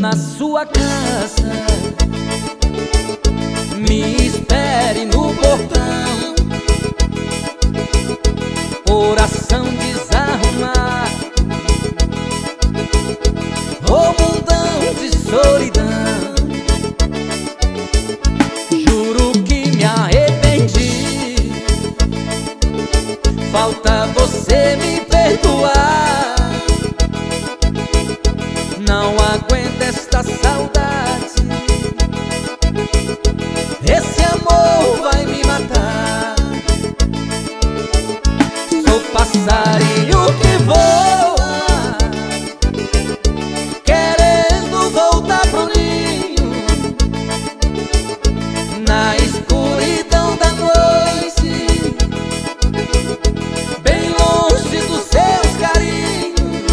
na sua casa. Me espere no portão. Oração desarrumar, ô mundão de solidão. Juro que me arrependi. Falta você me perdoar. Não aguento esta saudade. Esse amor vai me matar. Sou passarinho que voa, querendo voltar pro ninho. Na escuridão da noite, bem longe dos seus carinhos.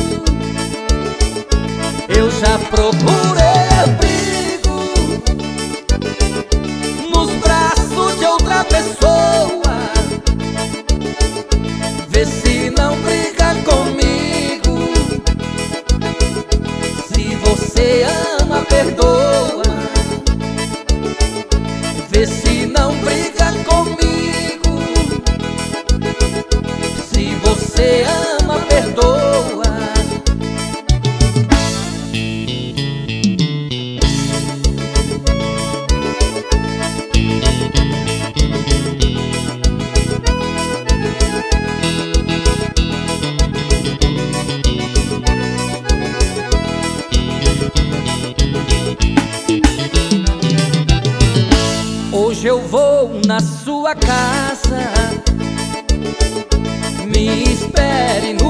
Eu já procurei abrigo nos braços de outra pessoa. Vê se não briga comigo. Se você ama, perdoa. Vê se não briga comigo. Se você ama, perdoa. Hoje eu vou na sua casa. Me espere no